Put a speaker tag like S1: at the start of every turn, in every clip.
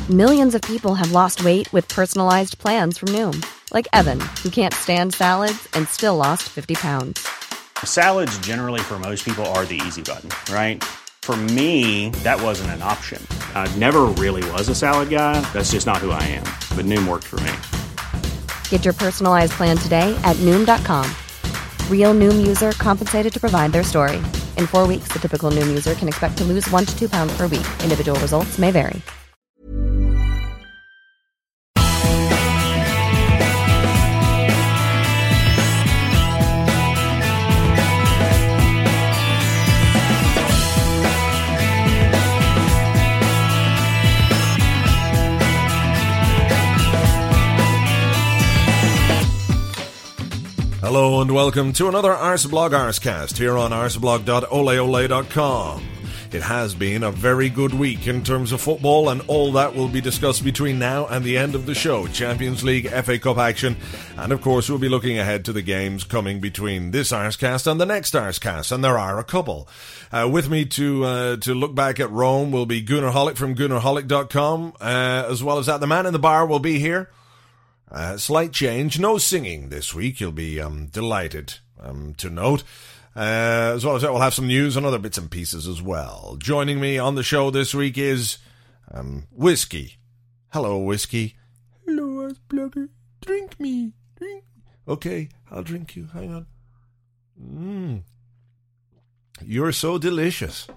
S1: Millions of people have lost weight with personalized plans from Noom. Like Evan, who can't stand salads and still lost 50 pounds.
S2: Salads generally for most people are the easy button, right? For me, that wasn't an option. I never really was a salad guy. That's just not who I am. But Noom worked for me.
S1: Get your personalized plan today at Noom.com. Real Noom user compensated to provide their story. In 4 weeks, the typical Noom user can expect to lose 1 to 2 pounds per week. Individual results may vary.
S3: Hello and welcome to another Arseblog Arsecast here on arseblog.oleole.com. It has been a very good week in terms of football, and all that will be discussed between now and the end of the show. Champions League, FA Cup action, and of course we'll be looking ahead to the games coming between this Arsecast and the next Arsecast, and there are a couple. With me to look back at Rome will be Gunnar Holick from GunnarHolick.com, as well as that the man in the bar will be here. Slight change, no singing this week, you'll be delighted to note. As well as that, we'll have some news and other bits and pieces as well. Joining me on the show this week is Whiskey. Hello, Whiskey. Hello, Arsblogger. Drink me. Drink. Okay, I'll drink you. Hang on. You're so delicious.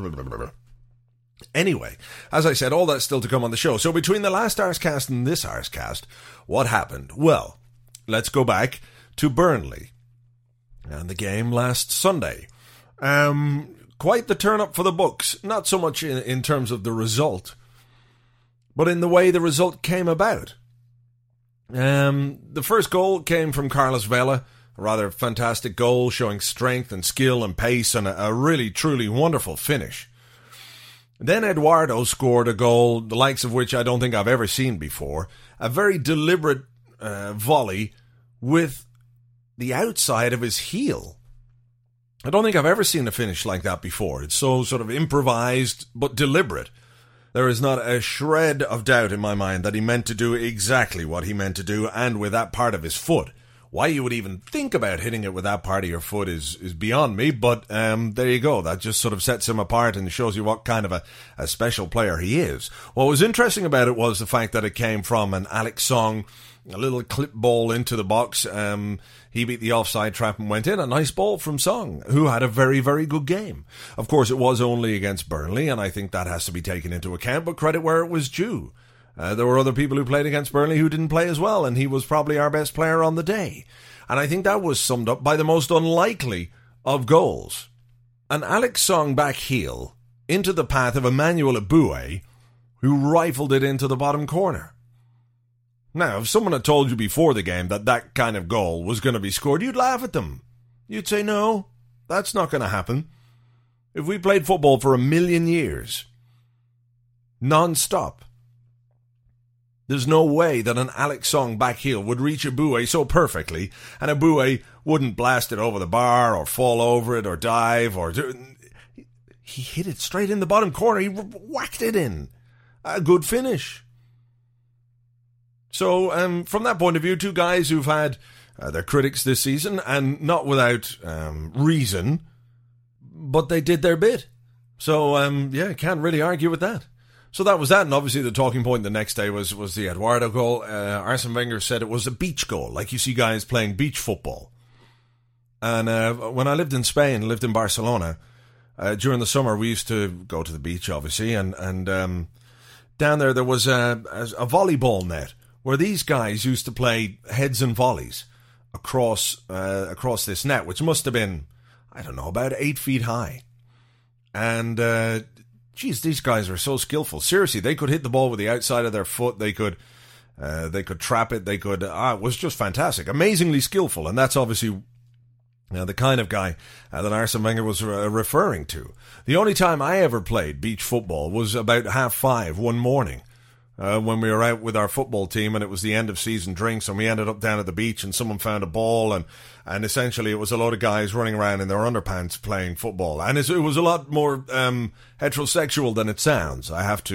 S3: Anyway, as I said, all that's still to come on the show. So between the last Arsecast and this Arsecast, what happened? Well, let's go back to Burnley and the game last Sunday. Quite the turn-up for the books. Not so much in terms of the result, but in the way the result came about. The first goal came from Carlos Vela, a rather fantastic goal showing strength and skill and pace and a really, truly wonderful finish. Then Eduardo scored a goal, the likes of which I don't think I've ever seen before. A very deliberate volley with the outside of his heel. I don't think I've ever seen a finish like that before. It's so sort of improvised but deliberate. There is not a shred of doubt in my mind that he meant to do exactly what he meant to do, and with that part of his foot. Why you would even think about hitting it with that part of your foot is beyond me, but there you go. That just sort of sets him apart and shows you what kind of a special player he is. What was interesting about it was the fact that it came from an Alex Song, a little clip ball into the box. He beat the offside trap and went in. A nice ball from Song, who had a very, very good game. Of course, it was only against Burnley, and I think that has to be taken into account, but credit where it was due. There were other people who played against Burnley who didn't play as well, and he was probably our best player on the day. And I think that was summed up by the most unlikely of goals. An Alex Song back heel into the path of Emmanuel Eboué, who rifled it into the bottom corner. Now, if someone had told you before the game that that kind of goal was going to be scored, you'd laugh at them. You'd say, no, that's not going to happen. If we played football for 1,000,000 years, non-stop, there's no way that an Alex Song back heel would reach Eboué so perfectly, and Eboué wouldn't blast it over the bar or fall over it or dive or he hit it straight in the bottom corner. He whacked it in. A good finish. So from that point of view, two guys who've had their critics this season, and not without reason, but they did their bit. So can't really argue with that. So that was that, and obviously the talking point the next day was the Eduardo goal. Arsene Wenger said it was a beach goal, like you see guys playing beach football. And when I lived in Spain, lived in Barcelona, during the summer we used to go to the beach, obviously, and down there was a volleyball net where these guys used to play heads and volleys across this net, which must have been, I don't know, about 8 feet high. And these guys are so skillful. Seriously, they could hit the ball with the outside of their foot. They could trap it. It was just fantastic. Amazingly skillful. And that's obviously the kind of guy that Arsene Wenger was referring to. The only time I ever played beach football was about 5:30 one morning. When we were out with our football team and it was the end of season drinks and we ended up down at the beach and someone found a ball and essentially it was a load of guys running around in their underpants playing football. And it was a lot more heterosexual than it sounds, I have to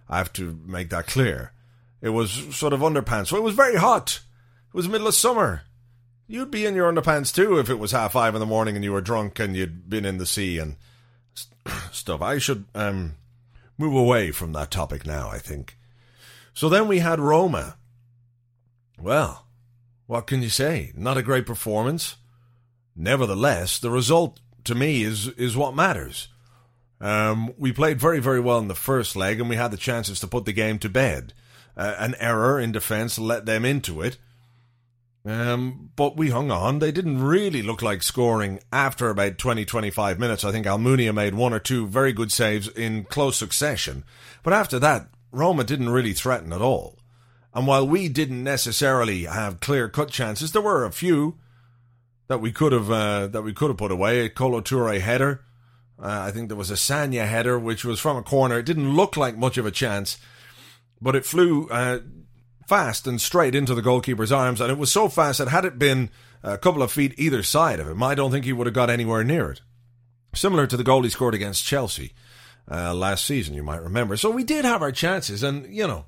S3: I have to make that clear. It was sort of underpants. So it was very hot. It was the middle of summer. You'd be in your underpants too if it was 5:30 in the morning and you were drunk and you'd been in the sea and stuff. I should move away from that topic now, I think. So then we had Roma. Well, what can you say? Not a great performance. Nevertheless, the result to me is what matters. We played very, very well in the first leg and we had the chances to put the game to bed. An error in defence let them into it. But we hung on. They didn't really look like scoring after about 20-25 minutes. I think Almunia made one or two very good saves in close succession. But after that, Roma didn't really threaten at all. And while we didn't necessarily have clear-cut chances, there were a few that we could have put away. A Kolo Touré header. I think there was a Sanya header, which was from a corner. It didn't look like much of a chance, but it flew fast and straight into the goalkeeper's arms, and it was so fast that had it been a couple of feet either side of him, I don't think he would have got anywhere near it. Similar to the goal he scored against Chelsea last season, you might remember. So we did have our chances, and,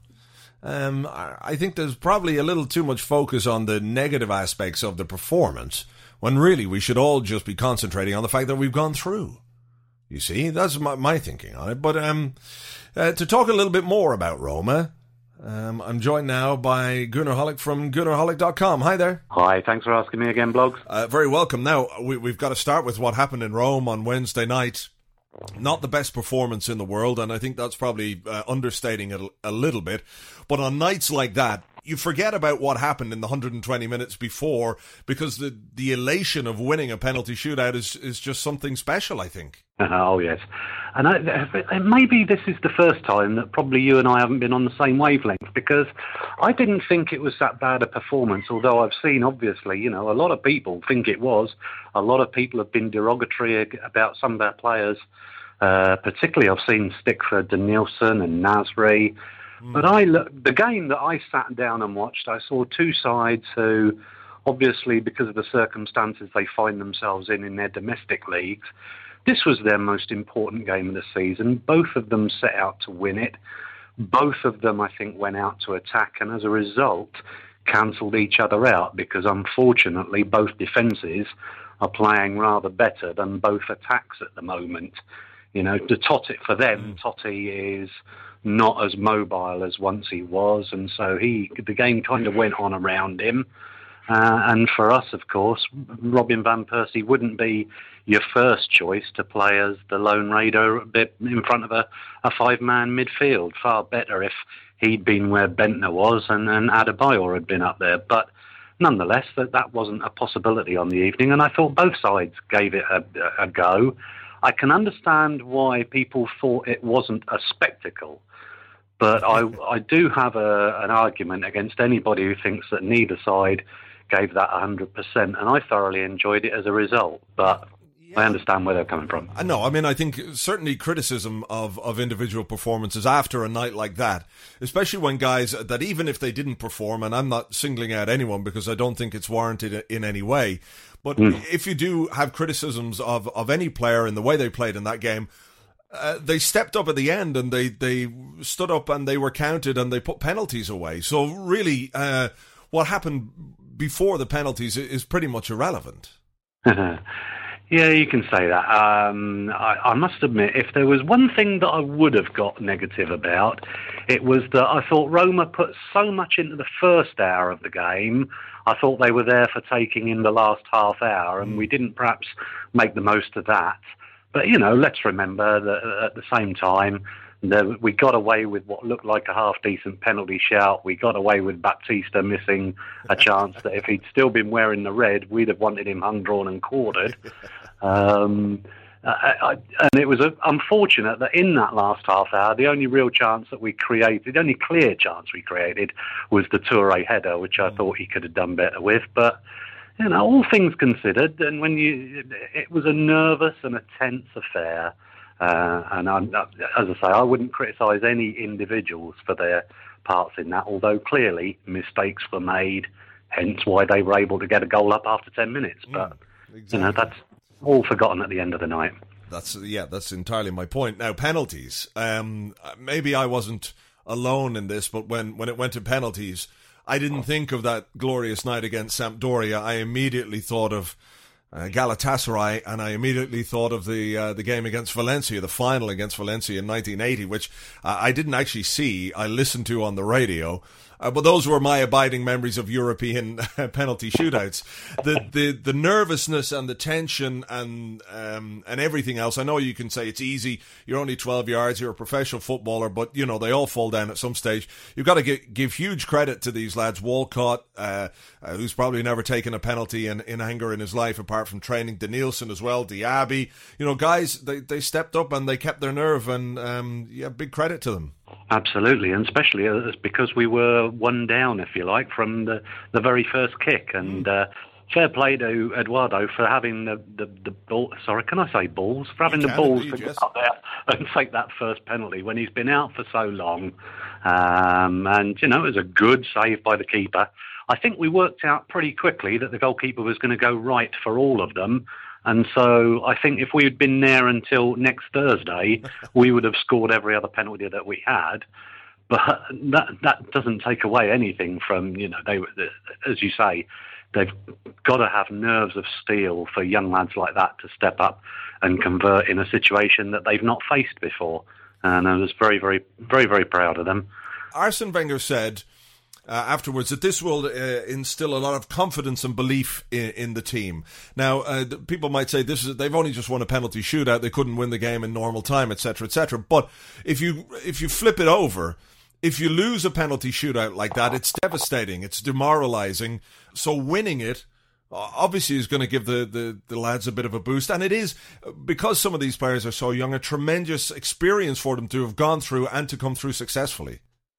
S3: I think there's probably a little too much focus on the negative aspects of the performance, when really we should all just be concentrating on the fact that we've gone through. You see, that's my thinking on it. But to talk a little bit more about Roma, I'm joined now by Gunnar Hollick from GunnarHollick.com. Hi there.
S4: Hi, thanks for asking me again, Blogs.
S3: Very welcome. Now, we've got to start with what happened in Rome on Wednesday night. Not the best performance in the world, and I think that's probably understating it a little bit. But on nights like that, you forget about what happened in the 120 minutes before, because the elation of winning a penalty shootout is just something special, I think.
S4: Oh, yes. And maybe this is the first time that probably you and I haven't been on the same wavelength, because I didn't think it was that bad a performance, although I've seen, obviously, a lot of people think it was. A lot of people have been derogatory about some of our players. Particularly, I've seen Stickford and Nielsen and Nasri. But the game that I sat down and watched, I saw two sides who, obviously, because of the circumstances they find themselves in their domestic leagues, this was their most important game of the season. Both of them set out to win it. Both of them, I think, went out to attack, and as a result, cancelled each other out, because unfortunately, both defences are playing rather better than both attacks at the moment. For them, Totti is not as mobile as once he was, and so the game kind of went on around him. And for us, of course, Robin van Persie wouldn't be your first choice to play as the Lone Raider a bit in front of a five-man midfield. Far better if he'd been where Bentner was and Adebayor had been up there. But nonetheless, that wasn't a possibility on the evening, and I thought both sides gave it a go. I can understand why people thought it wasn't a spectacle, but I do have an argument against anybody who thinks that neither side gave that 100%, and I thoroughly enjoyed it as a result, but I understand where they're coming from.
S3: No, I think certainly criticism of individual performances after a night like that, especially when guys that even if they didn't perform, and I'm not singling out anyone because I don't think it's warranted in any way, but if you do have criticisms of any player in the way they played in that game, they stepped up at the end and they stood up and they were counted and they put penalties away. So really, what happened before the penalties is pretty much irrelevant.
S4: Yeah, you can say that. I must admit, if there was one thing that I would have got negative about, it was that I thought Roma put so much into the first hour of the game. I thought they were there for taking in the last half hour, and we didn't perhaps make the most of that. But, let's remember that at the same time, we got away with what looked like a half-decent penalty shout. We got away with Baptista missing a chance that if he'd still been wearing the red, we'd have wanted him hung, drawn and quartered. And it was unfortunate that in that last half hour, the only real chance that we created, the only clear chance we created, was the Touré header, which I thought he could have done better with. But, all things considered, and it was a nervous and a tense affair. And as I say, I wouldn't criticise any individuals for their parts in that, although clearly mistakes were made, hence why they were able to get a goal up after 10 minutes. But,
S3: exactly.
S4: That's all forgotten at the end of the night.
S3: That's entirely my point. Now, penalties. Maybe I wasn't alone in this, but when it went to penalties, I didn't think of that glorious night against Sampdoria. I immediately thought of Galatasaray, and I immediately thought of the game against Valencia, the final against Valencia in 1980, which I didn't actually see. I listened to on the radio. But those were my abiding memories of European penalty shootouts. The nervousness and the tension and everything else. I know you can say it's easy. You're only 12 yards. You're a professional footballer, but you know they all fall down at some stage. You've got to give huge credit to these lads. Walcott, who's probably never taken a penalty in anger in his life, apart from training. Danielson as well. Diaby. You know, guys, they stepped up and they kept their nerve, and big credit to them.
S4: Absolutely, and especially because we were one down, if you like, from the very first kick. And fair play to Eduardo for having the ball. Sorry, can I say balls? For having the balls to get up there and take that first penalty when he's been out for so long. And you know, it was a good save by the keeper. I think we worked out pretty quickly that the goalkeeper was going to go right for all of them. And so I think if we had been there until next Thursday, we would have scored every other penalty that we had. But that doesn't take away anything from, you know, as you say, they've got to have nerves of steel for young lads like that to step up and convert in a situation that they've not faced before. And I was very, very, very, very proud of them.
S3: Arsene Wenger said afterwards that this will instill a lot of confidence and belief in the team. Now, people might say they've only just won a penalty shootout, they couldn't win the game in normal time, etc., etc. But if you flip it over, if you lose a penalty shootout like that, it's devastating, it's demoralising. So winning it obviously is going to give the lads a bit of a boost, and it is, because some of these players are so young, a tremendous experience for them to have gone through and to come through successfully.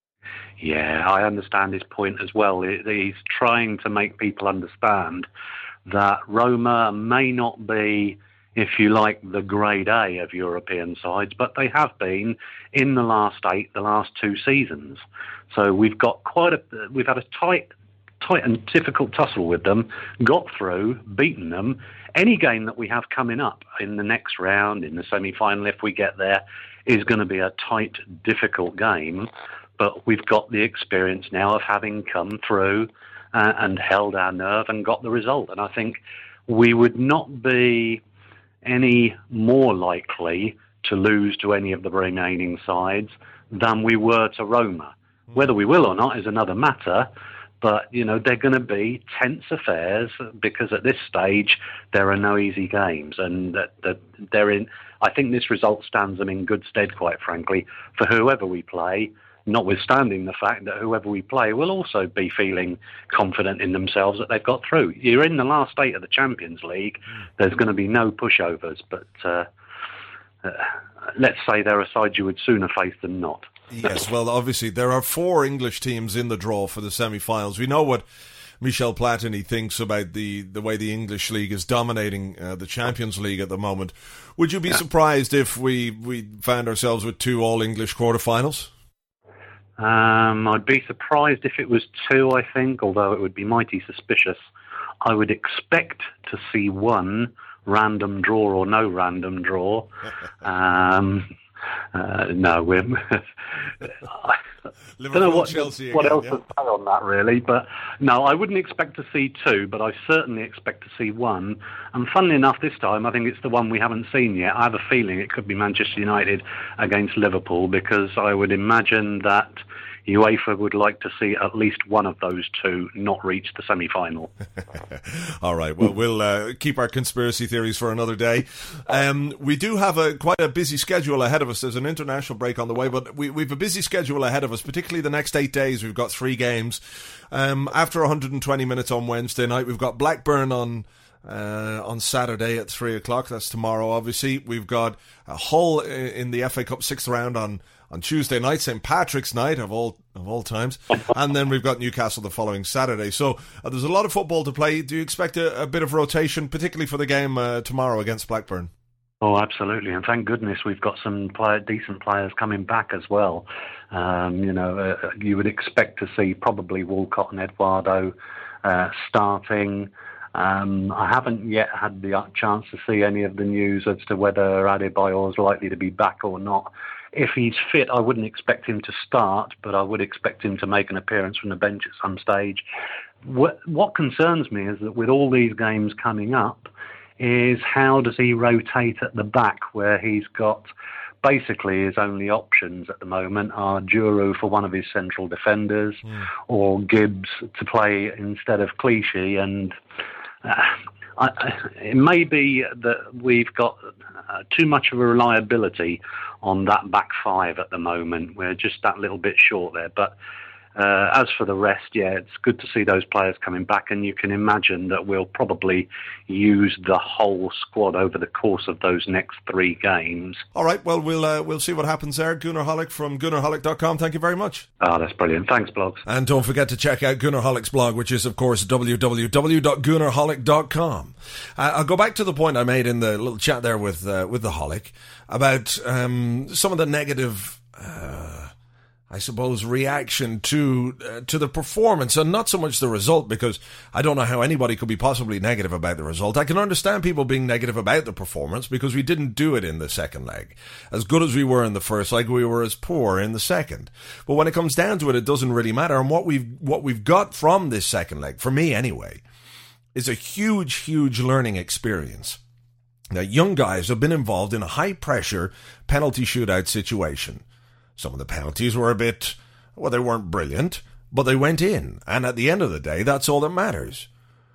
S4: Yeah, I understand his point as well. He's trying to make people understand that Roma may not be, if you like, the grade A of European sides, but they have been in the last 2 seasons. So we've had a tight and difficult tussle with them, got through, beaten them. Any game that we have coming up in the next round, in the semi-final, if we get there, is going to be a tight, difficult game. But we've got the experience now of having come through and held our nerve and got the result. And I think we would not be any more likely to lose to any of the remaining sides than we were to Roma. Whether we will or not is another matter. But, you know, they're going to be tense affairs because at this stage there are no easy games. And that they're in. I think this result stands them in good stead, quite frankly, for whoever we play, notwithstanding the fact that whoever we play will also be feeling confident in themselves that they've got through. You're in the last 8 of the Champions League. There's going to be no pushovers, but let's say there are sides you would sooner face than not.
S3: Yes, well, obviously, there are 4 English teams in the draw for the semi-finals. We know what Michel Platini thinks about the way the English League is dominating the Champions League at the moment. Would you be surprised if we found ourselves with 2 all-English quarterfinals?
S4: I'd be surprised if it was 2, I think, although it would be mighty suspicious. I would expect to see 1, random draw or no random draw. No, we're... I don't know what else to say on that, really. But no, I wouldn't expect to see 2, but I certainly expect to see 1. And funnily enough, this time, I think it's the one we haven't seen yet. I have a feeling it could be Manchester United against Liverpool, because I would imagine that UEFA would like to see at least one of those 2 not reach the semi-final.
S3: All right, well, we'll keep our conspiracy theories for another day. We do have quite a busy schedule ahead of us. There's an international break on the way, but we've a busy schedule ahead of us, particularly the next 8 days. We've got 3 games. After 120 minutes on Wednesday night, we've got Blackburn on Saturday at 3 o'clock. That's tomorrow, obviously. We've got Hull in the FA Cup 6th round on Tuesday night, St. Patrick's night of all times, and then we've got Newcastle the following Saturday. So there's a lot of football to play. Do you expect a bit of rotation, particularly for the game tomorrow against Blackburn?
S4: Oh, absolutely, and thank goodness we've got some decent players coming back as well. You would expect to see probably Walcott and Eduardo starting. I haven't yet had the chance to see any of the news as to whether Adebayor is likely to be back or not if he's fit, I wouldn't expect him to start, but I would expect him to make an appearance from the bench at some stage. What concerns me is that with all these games coming up, is how does he rotate at the back, where he's got basically his only options at the moment are Djourou for one of his central defenders or Gibbs to play instead of Clichy. And it may be that we've got too much of a reliability on that back five at the moment. We're just that little bit short there. But as for the rest, it's good to see those players coming back, and you can imagine that we'll probably use the whole squad over the course of those next 3 games.
S3: All right, well, we'll see what happens there. Gunnar Hollick from GunnarHollick.com, thank you very much.
S4: That's brilliant. Thanks, blogs.
S3: And don't forget to check out Gunnar Hollick's blog, which is, of course, www.GunnarHollick.com. I'll go back to the point I made in the little chat there with the Hollick about some of the negative I suppose, reaction to the performance, and not so much the result, because I don't know how anybody could be possibly negative about the result. I can understand people being negative about the performance because we didn't do it in the second leg. As good as we were in the first leg, we were as poor in the second. But when it comes down to it, it doesn't really matter. And what we've got from this second leg, for me anyway, is a huge learning experience. Now, young guys have been involved in a high-pressure penalty shootout situation. Some of the penalties were they weren't brilliant, but they went in. And at the end of the day, that's all that matters.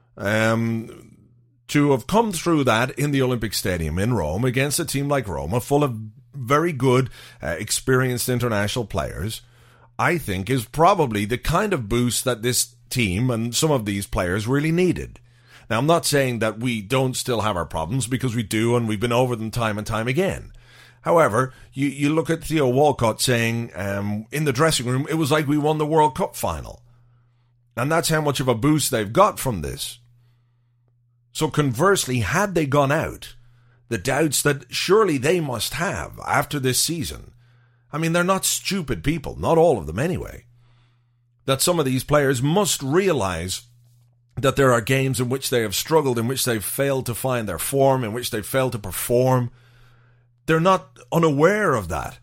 S3: To have come through that in the Olympic Stadium in Rome against a team like Roma, full of very good, experienced international players, I think is probably the kind of boost that this team and some of these players really needed. Now, I'm not saying that we don't still have our problems, because we do, and we've been over them time and time again. However, you look at Theo Walcott saying in the dressing room, it was like we won the World Cup final. And that's how much of a boost they've got from this. So conversely, had they gone out, the doubts that surely they must have after this season, I mean, they're not stupid people, not all of them anyway, that some of these players must realize that there are games in which they have struggled, in which they've failed to find their form, in which they've failed to perform. They're not unaware of that.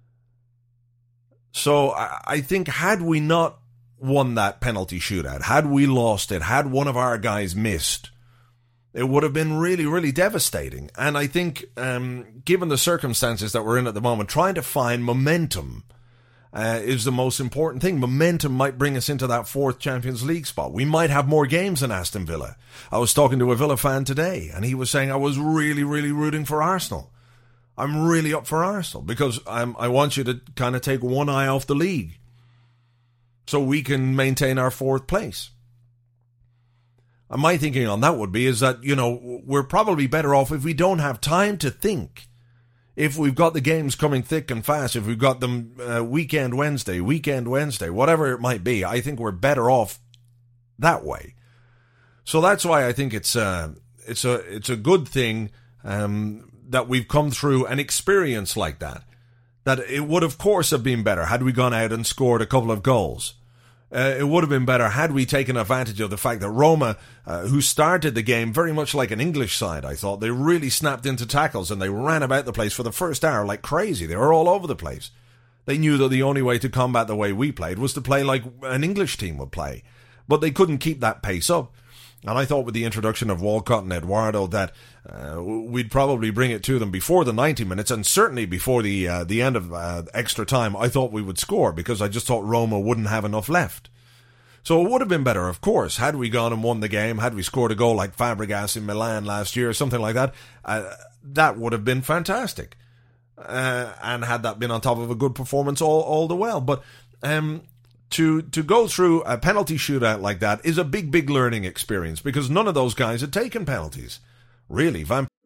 S3: So I think had we not won that penalty shootout, had we lost it, had one of our guys missed, it would have been really devastating. And I think, given the circumstances that we're in at the moment, trying to find momentum is the most important thing. Momentum might bring us into that 4th Champions League spot. We might have more games than Aston Villa. I was talking to a Villa fan today, and he was saying, I was really rooting for Arsenal. I'm really up for Arsenal because I want you to kind of take one eye off the league so we can maintain our 4th place. And my thinking on that would be is that, we're probably better off if we don't have time to think. If we've got the games coming thick and fast, if we've got them weekend Wednesday, whatever it might be, I think we're better off that way. So that's why I think it's a good thing that we've come through an experience like that. That it would, of course, have been better had we gone out and scored a couple of goals. It would have been better had we taken advantage of the fact that Roma, who started the game very much like an English side, I thought, they really snapped into tackles and they ran about the place for the first hour like crazy. They were all over the place. They knew that the only way to combat the way we played was to play like an English team would play. But they couldn't keep that pace up. And I thought with the introduction of Walcott and Eduardo that we'd probably bring it to them before the 90 minutes, and certainly before the end of extra time. I thought we would score because I just thought Roma wouldn't have enough left. So it would have been better, of course, had we gone and won the game, had we scored a goal like Fabregas in Milan last year or something like that. That would have been fantastic. And had that been on top of a good performance all the while. But to go through a penalty shootout like that is a big learning experience because none of those guys had taken penalties. Really,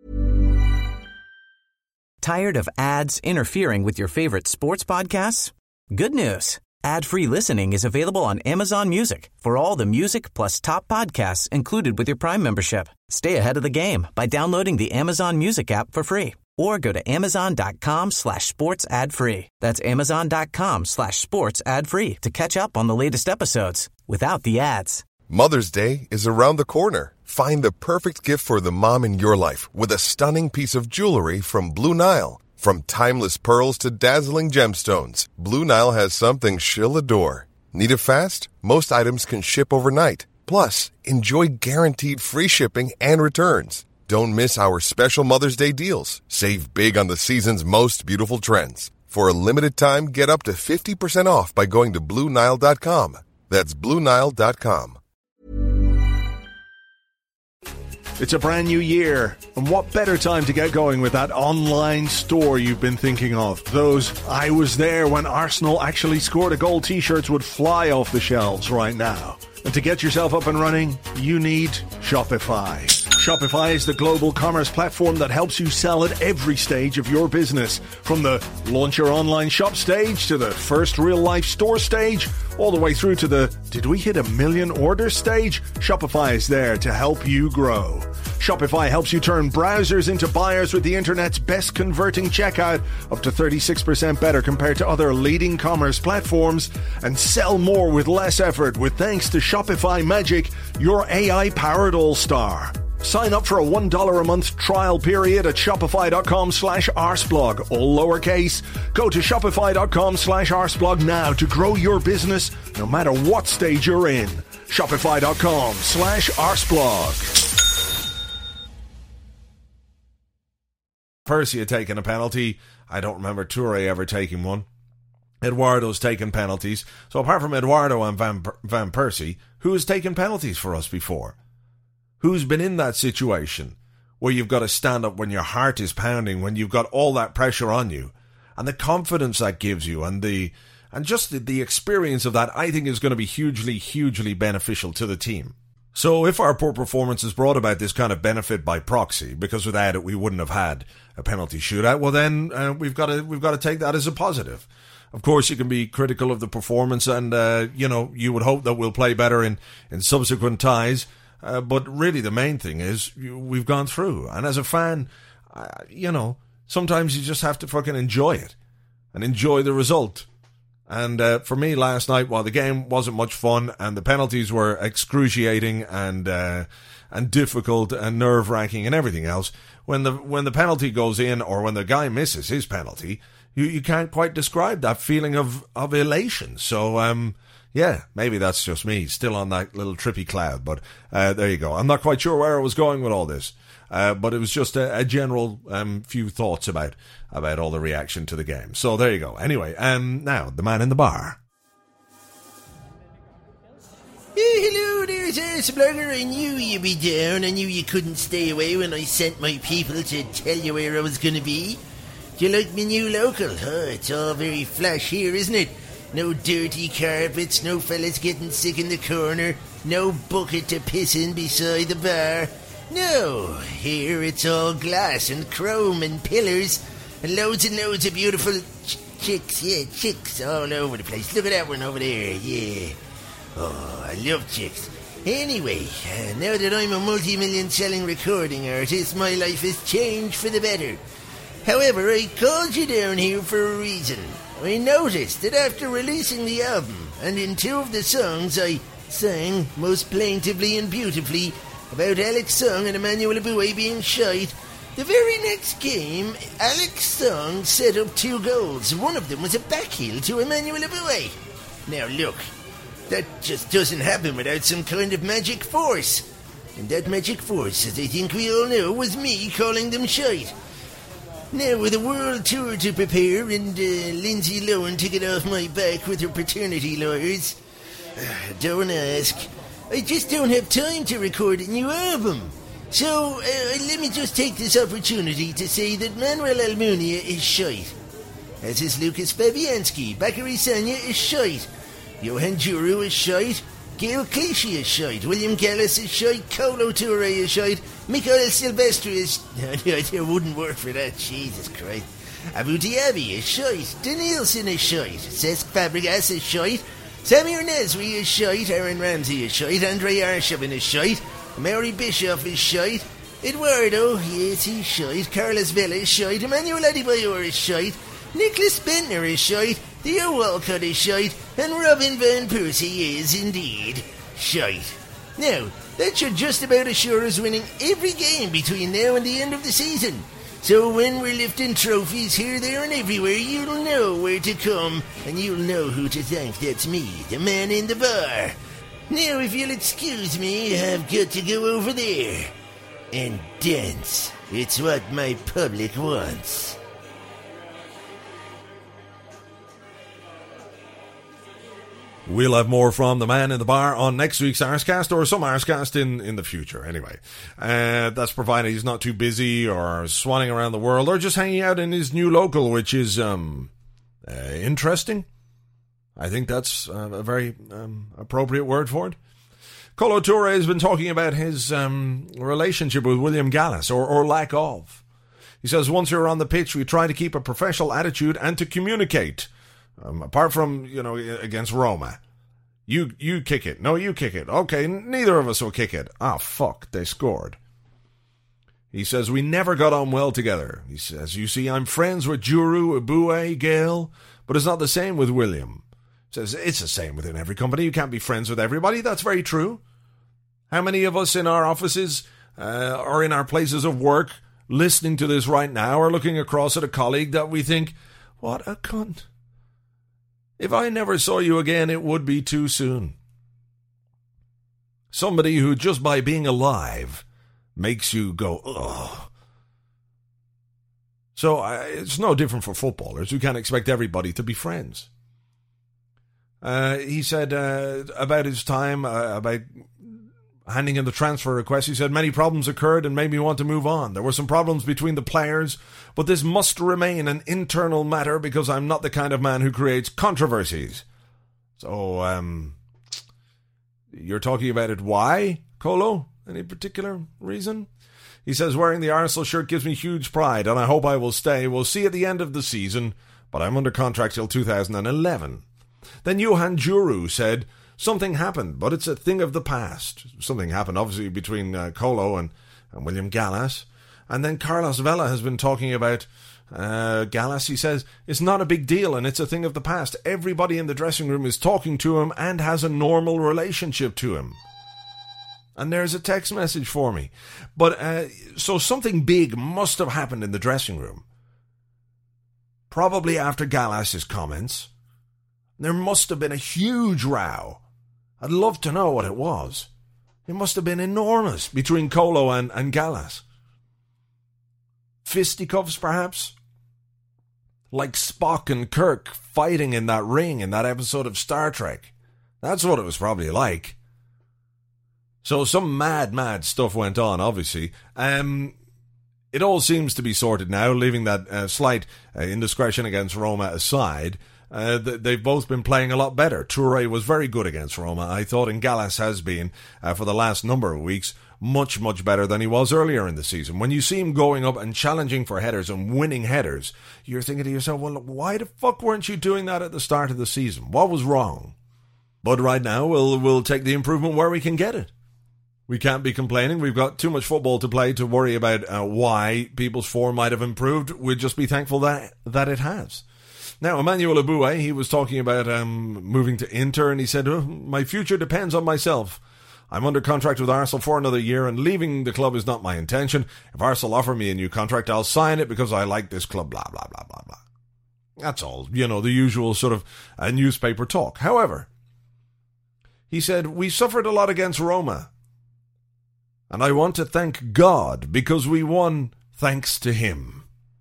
S5: Tired of ads interfering with your favorite sports podcasts? Good news. Ad-free listening is available on Amazon Music for all the music plus top podcasts included with your Prime membership. Stay ahead of the game by downloading the Amazon Music app for free or go to amazon.com/sports ad free. That's amazon.com/sports ad free to catch up on the latest episodes without the ads.
S6: Mother's Day is around the corner. Find the perfect gift for the mom in your life with a stunning piece of jewelry from Blue Nile. From timeless pearls to dazzling gemstones, Blue Nile has something she'll adore. Need it fast? Most items can ship overnight. Plus, enjoy guaranteed free shipping and returns. Don't miss our special Mother's Day deals. Save big on the season's most beautiful trends. For a limited time, get up to 50% off by going to BlueNile.com. That's BlueNile.com.
S3: It's a brand new year, and what better time to get going with that online store you've been thinking of? Those "I was there when Arsenal actually scored a goal" t-shirts would fly off the shelves right now. And to get yourself up and running, you need Shopify. Shopify is the global commerce platform that helps you sell at every stage of your business. From the launch your online shop stage to the first real-life store stage, all the way through to the "did we hit 1 million orders" stage, Shopify is there to help you grow. Shopify helps you turn browsers into buyers with the internet's best converting checkout, up to 36% better compared to other leading commerce platforms, and sell more with less effort with thanks to Shopify Magic, your AI-powered all-star. Sign up for a $1 a month trial period at shopify.com/arsblog, all lowercase. Go to shopify.com/arsblog now to grow your business no matter what stage you're in. Shopify.com/arsblog. Percy had taken a penalty. I don't remember Toure ever taking one. Eduardo's taken penalties. So apart from Eduardo and Van Persie, who has taken penalties for us before? Who's been in that situation where you've got to stand up when your heart is pounding, when you've got all that pressure on you, and the confidence that gives you, and just the experience of that, I think is going to be hugely, hugely beneficial to the team. So if our poor performance has brought about this kind of benefit by proxy, because without it we wouldn't have had a penalty shootout, well then we've got to take that as a positive. Of course, you can be critical of the performance, and you would hope that we'll play better in subsequent ties. But really, the main thing is we've gone through, and as a fan, sometimes you just have to fucking enjoy it and enjoy the result. And for me last night, while the game wasn't much fun and the penalties were excruciating and difficult and nerve-wracking and everything else, when the penalty goes in or when the guy misses his penalty, you can't quite describe that feeling of elation. So yeah, maybe that's just me, still on that little trippy cloud. But there you go. I'm not quite sure where I was going with all this. But it was just a general few thoughts about all the reaction to the game. So there you go. Anyway, now, the man in the bar.
S7: Hello, there's Arsblogger. I knew you'd be down. I knew you couldn't stay away when I sent my people to tell you where I was going to be. Do you like my new local? Oh, it's all very flash here, isn't it? No dirty carpets, no fellas getting sick in the corner, no bucket to piss in beside the bar. No, here it's all glass and chrome and pillars and loads of beautiful chicks all over the place. Look at that one over there, yeah. Oh, I love chicks. Anyway, now that I'm a multi-million selling recording artist, my life has changed for the better. However, I called you down here for a reason. I noticed that after releasing the album, and in 2 of the songs I sang most plaintively and beautifully about Alex Song and Emmanuel Eboué being shite, the very next game, Alex Song set up 2 goals. One of them was a backheel to Emmanuel Eboué. Now look, that just doesn't happen without some kind of magic force. And that magic force, as I think we all know, was me calling them shite. Now, with a world tour to prepare and Lindsay Lohan to get off my back with her paternity lawyers, don't ask. I just don't have time to record a new album. So, let me just take this opportunity to say that Manuel Almunia is shite. As is Lucas Fabianski. Bakary Sagna is shite. Johan Djourou is shite. Gael Clichy is shite. William Gallas is shite. Kolo Toure is shite. Mikael Silvestre is... I wouldn't work for that, Jesus Christ. Abu Dhabi is shite. Danielson is shite. Cesc Fabregas is shite. Samir Nasri is shite. Aaron Ramsey is shite. Andrei Arshavin is shite. Mary Bischoff is shite. Eduardo, yes, he's shite. Carlos Vela is shite. Emmanuel Adebayor is shite. Nicholas Bentner is shite. Theo Walcott is shite. And Robin Van Persie is indeed shite. Now, that should just about assure us winning every game between now and the end of the season. So when we're lifting trophies here, there, and everywhere, you'll know where to come, and you'll know who to thank. That's me, the man in the bar. Now, if you'll excuse me, I've got to go over there and dance. It's what my public wants.
S3: We'll have more from the man in the bar on next week's Arscast, or some Arscast in the future, anyway. That's provided he's not too busy or swanning around the world or just hanging out in his new local, which is interesting. I think that's a very appropriate word for it. Kolo Toure has been talking about his relationship with William Gallas, or lack of. He says, once you're on the pitch, we try to keep a professional attitude and to communicate. Apart from, against Roma. You kick it. No, you kick it. Okay, neither of us will kick it. Ah, fuck, they scored. He says, we never got on well together. He says, you see, I'm friends with Juru, Abue, Gale, but it's not the same with William. He says, it's the same within every company. You can't be friends with everybody. That's very true. How many of us in our offices or in our places of work listening to this right now are looking across at a colleague that we think, what a cunt. If I never saw you again, it would be too soon. Somebody who just by being alive makes you go, ugh. So it's no different for footballers. We can't expect everybody to be friends. He said about his time, about handing in the transfer request, he said, many problems occurred and made me want to move on. There were some problems between the players, but this must remain an internal matter because I'm not the kind of man who creates controversies. So, you're talking about it. Why, Kolo? Any particular reason? He says, wearing the Arsenal shirt gives me huge pride, and I hope I will stay. We'll see at the end of the season, but I'm under contract till 2011. Then Johan Juru said, something happened, but it's a thing of the past. Something happened, obviously, between Kolo and William Gallas. And then Carlos Vela has been talking about Gallas. He says, it's not a big deal and it's a thing of the past. Everybody in the dressing room is talking to him and has a normal relationship to him. And there's a text message for me. But, so something big must have happened in the dressing room. Probably after Gallas's comments. There must have been a huge row. I'd love to know what it was. It must have been enormous between Kolo and Gallas. Fisticuffs, perhaps? Like Spock and Kirk fighting in that ring in that episode of Star Trek. That's what it was probably like. So some mad stuff went on, obviously. It all seems to be sorted now, leaving that slight indiscretion against Roma aside. They've both been playing a lot better. Toure was very good against Roma, I thought, and Gallas has been, for the last number of weeks, much better than he was earlier in the season. When you see him going up and challenging for headers and winning headers, you're thinking to yourself, well, why the fuck weren't you doing that at the start of the season? What was wrong? But right now, we'll take the improvement where we can get it. We can't be complaining. We've got too much football to play to worry about why people's form might have improved. We'll just be thankful that it has. Now, Emmanuel Abue, he was talking about moving to Inter, and he said, my future depends on myself. I'm under contract with Arsenal for another year, and leaving the club is not my intention. If Arsenal offer me a new contract, I'll sign it because I like this club, blah, blah, blah, blah, blah. That's all, the usual sort of newspaper talk. However, he said, we suffered a lot against Roma, and I want to thank God because we won thanks to him.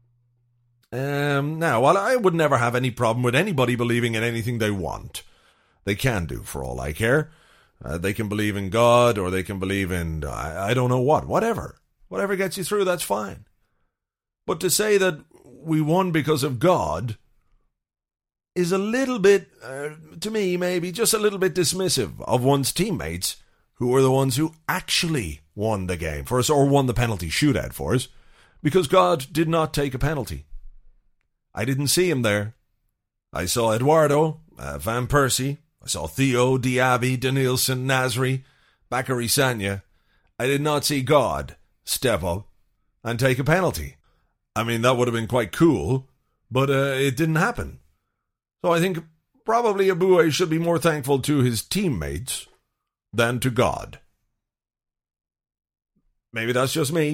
S3: Now, while I would never have any problem with anybody believing in anything they want, they can do, for all I care. They can believe in God, or they can believe in, I don't know what, whatever. Whatever gets you through, that's fine. But to say that we won because of God is a little bit, to me, maybe just a little bit dismissive of one's teammates, who were the ones who actually won the game for us, or won the penalty shootout for us, because God did not take a penalty. I didn't see him there. I saw Eduardo, Van Persie. I saw Theo, Diaby, Denilson, Nasri, Bakary Sagna. I did not see God step up and take a penalty. I mean, that would have been quite cool, but it didn't happen. So I think probably Abue should be more thankful to his teammates than to God. Maybe that's just me.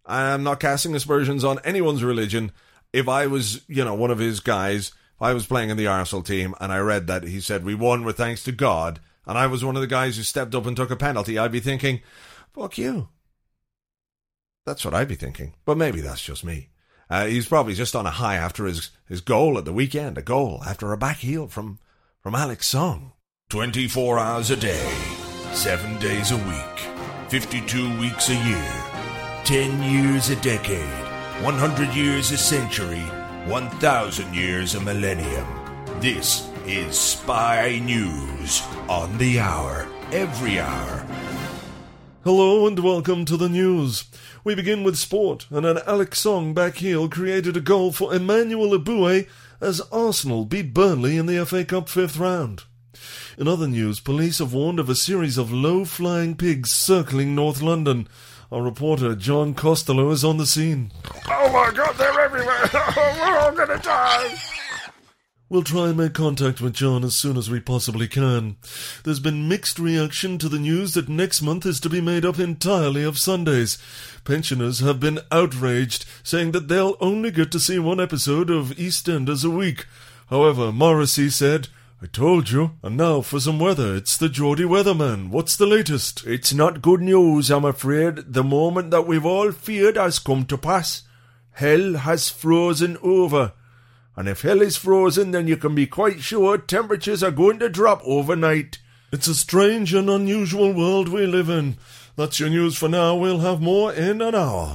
S3: I'm not casting aspersions on anyone's religion. If I was, one of his guys, if I was playing in the Arsenal team and I read that he said we won with thanks to God, and I was one of the guys who stepped up and took a penalty, I'd be thinking, fuck you. That's what I'd be thinking. But maybe that's just me. He's probably just on a high after his goal at the weekend. A goal after a back heel from Alex Song. 24 hours a day, 7 days a week, 52 weeks a year, 10 years a decade, 100 years a century, 1,000 years a millennium. This is Spy News on the hour, every hour.
S8: Hello and welcome to the news. We begin with sport, and an Alex Song back heel created a goal for Emmanuel Eboué as Arsenal beat Burnley in the FA Cup 5th round. In other news, police have warned of a series of low-flying pigs circling North London. Our reporter John Costello is on the scene.
S3: Oh my God, they're everywhere! We're all gonna die!
S8: We'll try and make contact with John as soon as we possibly can. There's been mixed reaction to the news that next month is to be made up entirely of Sundays. Pensioners have been outraged, saying that they'll only get to see one episode of EastEnders a week. However, Morrissey said, "I told you, and now for some weather. It's the Geordie Weatherman. What's the latest?"
S9: "It's not good news, I'm afraid. The moment that we've all feared has come to pass. Hell has frozen over. And if hell is frozen, then you can be quite sure temperatures are going to drop overnight."
S8: It's a strange and unusual world we live in. That's your news for now. We'll have more in an hour.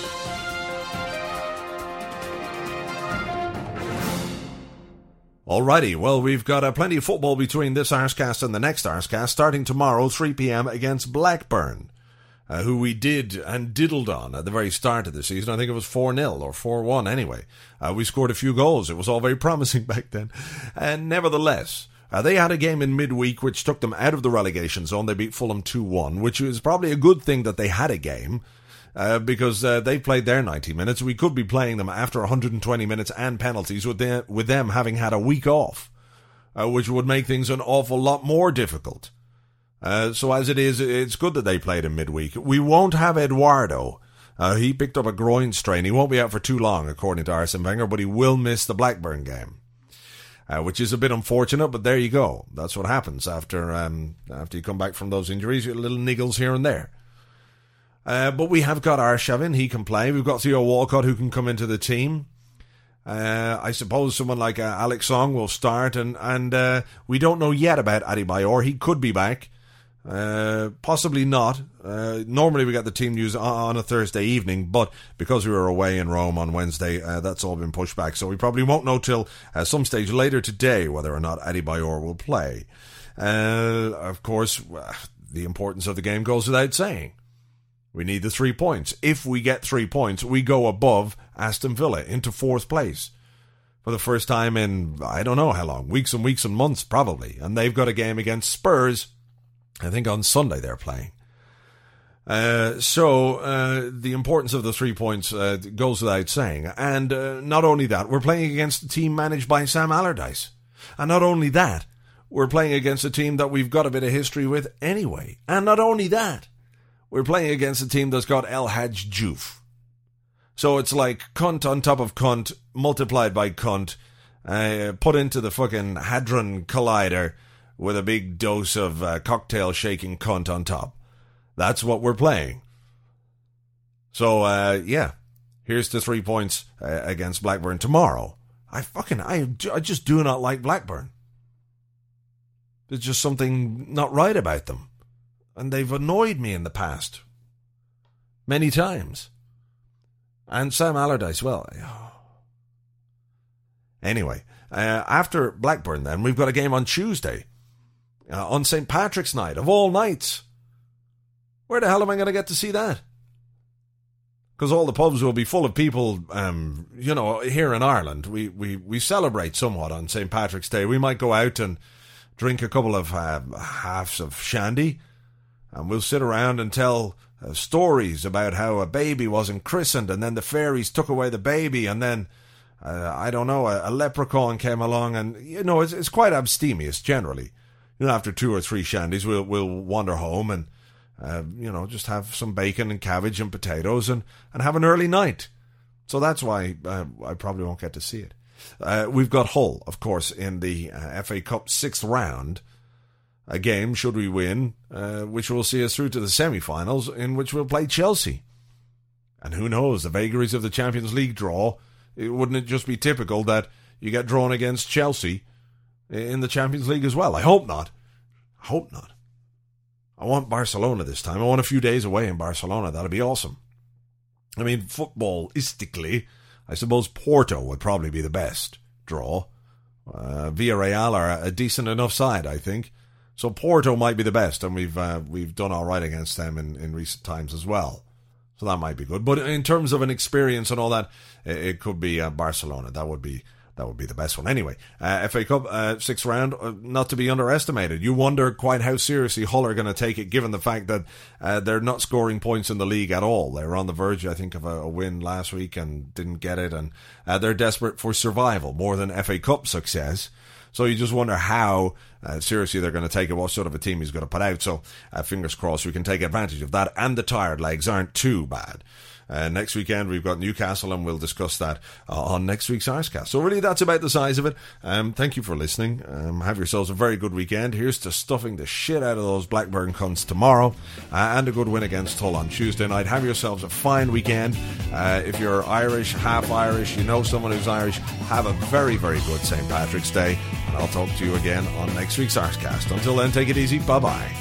S3: Alrighty, well, we've got plenty of football between this Arscast and the next Arscast, starting tomorrow, 3 p.m. against Blackburn, who we did and diddled on at the very start of the season. I think it was 4-0 or 4-1 anyway. We scored a few goals. It was all very promising back then. And nevertheless, they had a game in midweek which took them out of the relegation zone. They beat Fulham 2-1, which is probably a good thing that they had a game. Because they played their 90 minutes. We could be playing them after 120 minutes and penalties with them having had a week off, which would make things an awful lot more difficult. So as it is, it's good that they played in midweek. We won't have Eduardo. He picked up a groin strain. He won't be out for too long, according to Arsene Wenger, but he will miss the Blackburn game, which is a bit unfortunate, but there you go. That's what happens after you come back from those injuries. You get little niggles here and there. But we have got Arshavin, he can play. We've got Theo Walcott who can come into the team. I suppose someone like Alex Song will start, and we don't know yet about Adebayor. He could be back. Possibly not. Normally we get the team news on a Thursday evening, but because we were away in Rome on Wednesday, that's all been pushed back. So we probably won't know till some stage later today whether or not Adebayor will play. Of course, the importance of the game goes without saying. We need the 3 points. If we get 3 points, we go above Aston Villa into 4th place. For the first time in, I don't know how long, weeks and weeks and months probably. And they've got a game against Spurs. I think on Sunday they're playing. So the importance of the 3 points goes without saying. And not only that, we're playing against a team managed by Sam Allardyce. And not only that, we're playing against a team that we've got a bit of history with anyway. And not only that, we're playing against a team that's got El Hadj Diouf. So it's like cunt on top of cunt, multiplied by cunt, put into the fucking Hadron Collider with a big dose of cocktail shaking cunt on top. That's what we're playing. So, yeah, here's the 3 points against Blackburn tomorrow. I just do not like Blackburn. There's just something not right about them. And they've annoyed me in the past. Many times. And Sam Allardyce, well. Anyway, after Blackburn then, we've got a game on Tuesday. On St. Patrick's night, of all nights. Where the hell am I going to get to see that? Because all the pubs will be full of people, here in Ireland. We celebrate somewhat on St. Patrick's Day. We might go out and drink a couple of halves of shandy. And we'll sit around and tell stories about how a baby wasn't christened, and then the fairies took away the baby, and then, a leprechaun came along, and, it's quite abstemious, generally. After 2 or 3 shandies, we'll wander home, and Just have some bacon and cabbage and potatoes and have an early night. So that's why I probably won't get to see it. We've got Hull, of course, in the FA Cup 6th round. A game, should we win, which will see us through to the semi-finals, in which we'll play Chelsea. And who knows, the vagaries of the Champions League draw, wouldn't it just be typical that you get drawn against Chelsea in the Champions League as well? I hope not. I want Barcelona this time. I want a few days away in Barcelona. That'll be awesome. I mean, footballistically, I suppose Porto would probably be the best draw. Villarreal are a decent enough side, I think. So Porto might be the best, and we've done all right against them in recent times as well. So that might be good. But in terms of an experience and all that, it could be Barcelona. That would be the best one. Anyway, FA Cup 6th round, not to be underestimated. You wonder quite how seriously Hull are going to take it, given the fact that they're not scoring points in the league at all. They were on the verge, I think, of a win last week and didn't get it. And they're desperate for survival more than FA Cup success. So you just wonder how seriously they're going to take it, what sort of a team he's going to put out. So fingers crossed we can take advantage of that. And the tired legs aren't too bad. Next weekend we've got Newcastle, and we'll discuss that on next week's Arscast. So really that's about the size of it. Thank you for listening. Have yourselves a very good weekend. Here's to stuffing the shit out of those Blackburn cunts tomorrow, and a good win against Hull on Tuesday night. Have yourselves a fine weekend. If you're Irish, half Irish, you know someone who's Irish, have a very, very good St. Patrick's Day, and I'll talk to you again on next week's Arscast. Until then, take it easy. Bye-bye.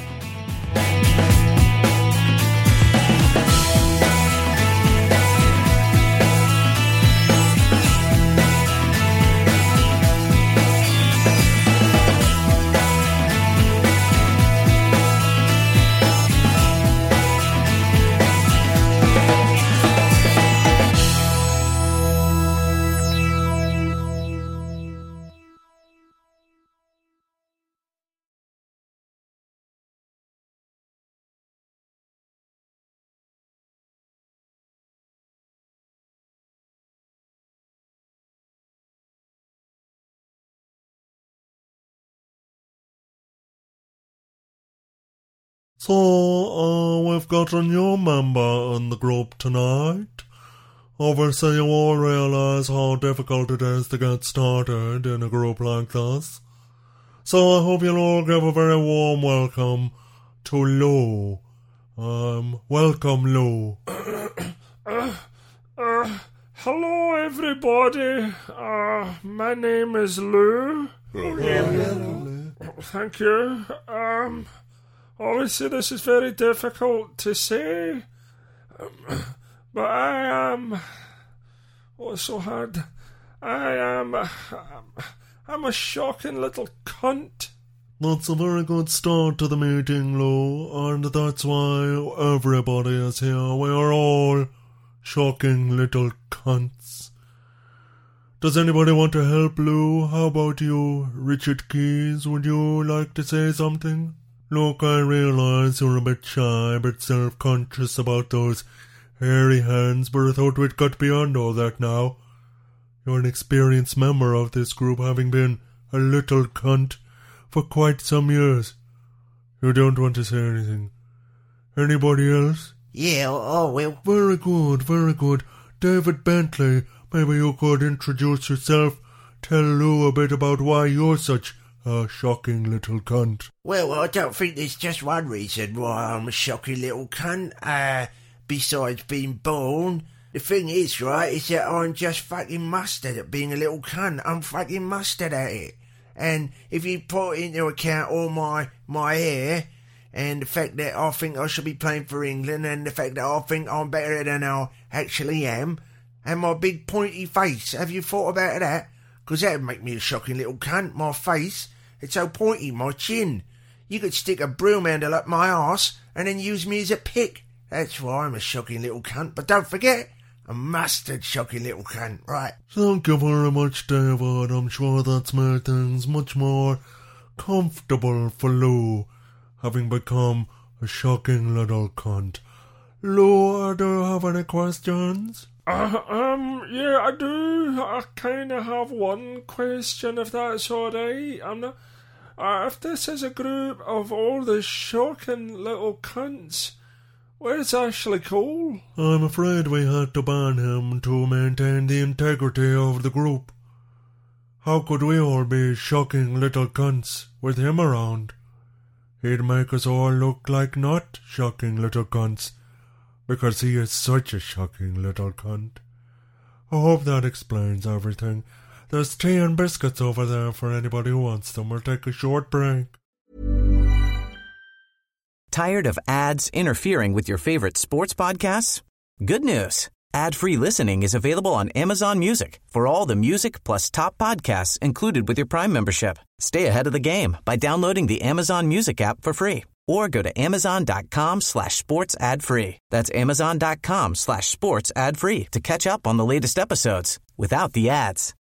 S8: So, we've got a new member in the group tonight. Obviously you all realise how difficult it is to get started in a group like this. So I hope you'll all give a very warm welcome to Lou. Welcome, Lou.
S9: Hello, everybody. My name is Lou. Thank you. Obviously, this is very difficult to say, but I am... What's so hard? I'm a shocking little cunt.
S8: That's a very good start to the meeting, Lou, and that's why everybody is here. We are all shocking little cunts. Does anybody want to help Lou? How about you, Richard Keys? Would you like to say something? Look, I realise you're a bit shy, a bit self-conscious about those hairy hands, but I thought we'd got beyond all that now. You're an experienced member of this group, having been a little cunt for quite some years. You don't want to say anything. Anybody else?
S7: Yeah, oh, well.
S8: Very good, very good. David Bentley, maybe you could introduce yourself, tell Lou a bit about why you're such a shocking little cunt.
S7: Well, I don't think there's just one reason why I'm a shocking little cunt, besides being born. The thing is, right, is that I'm just fucking mustard at being a little cunt. I'm fucking mustard at it. And if you put into account all my hair, and the fact that I think I should be playing for England, and the fact that I think I'm better than I actually am, and my big pointy face, have you thought about that? Because that would make me a shocking little cunt, my face. It's so pointy, my chin. You could stick a broom handle up my arse and then use me as a pick. That's why I'm a shocking little cunt. But don't forget, a mustard shocking little cunt, right?
S8: Thank you very much, David. I'm sure that's made things much more comfortable for Lou, having become a shocking little cunt. Lou, do you have any questions?
S9: Yeah, I do. I kind of have one question, if that's alright. If this is a group of all the shocking little cunts, where's Ashley Cole?
S8: I'm afraid we had to ban him to maintain the integrity of the group. How could we all be shocking little cunts with him around? He'd make us all look like not shocking little cunts, because he is such a shocking little cunt. I hope that explains everything. There's tea and biscuits over there for anybody who wants them. We'll take a short break.
S5: Tired of ads interfering with your favorite sports podcasts? Good news. Ad-free listening is available on Amazon Music for all the music plus top podcasts included with your Prime membership. Stay ahead of the game by downloading the Amazon Music app for free or go to amazon.com/sports ad free. That's amazon.com/sports ad free to catch up on the latest episodes without the ads.